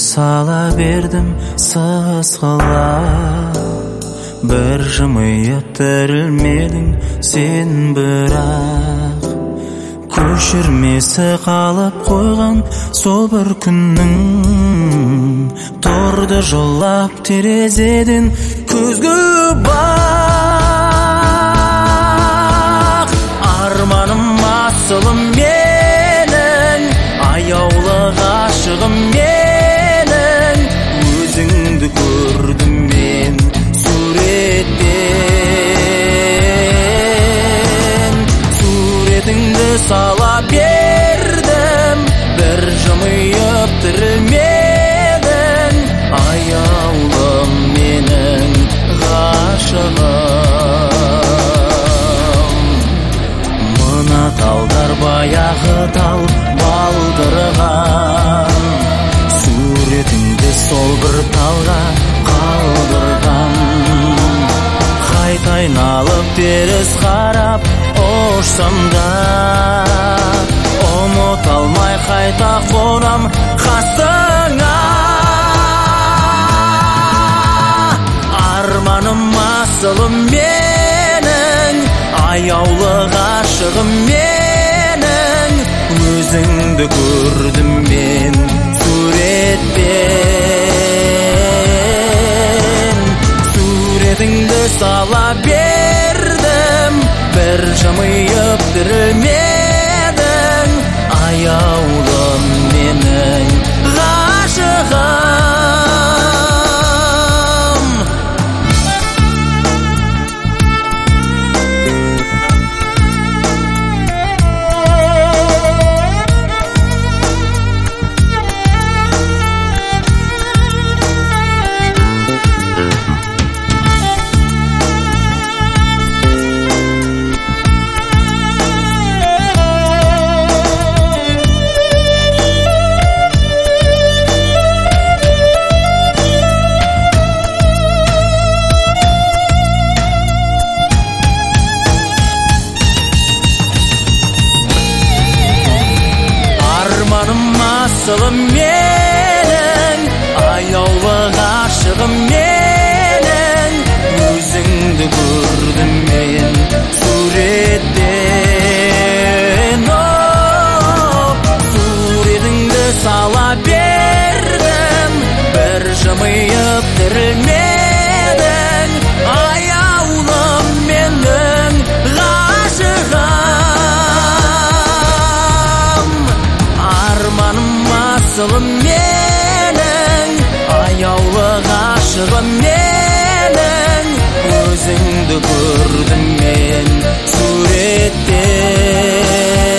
сала бердім сасқалап. Бір жымиып тірілмедің сен бірақ. Көшірмесі қалып қойған сол бір күннің. Тұрды жолап терезеден көзге бақ. Арманым асылым менің, аяулы ғашығым менің. Өзіңді көрдім мен суреттен. Суретіңді сала бердім, бір жымиып тірілмедің. Аяулым менің ғашығым. Мына талдар баяғы тал балдырған. Суретіңді сол бір талға қалдырған. Қайта айналып теріс қарап ұшсам да, ұмыта алмай қайта қонам қасыңа. Арманым асылым менің, аяулы ғашығым менің. Өзіңді көрдім мен суреттен. Суретіңді сала бердім, бір жымиып тірілмедің. Аяулым менің ғашығым. Асылым менің, аяулы ғашығым менің. Өзіңді көрдім мен суреттен. Суретіңді сала бердім, бір жымиып тірілмедің. Аяулым менің ғашығым. Арманым асылым менің, аяулы ғашығым менің. Өзіңді көрдім мен суреттен.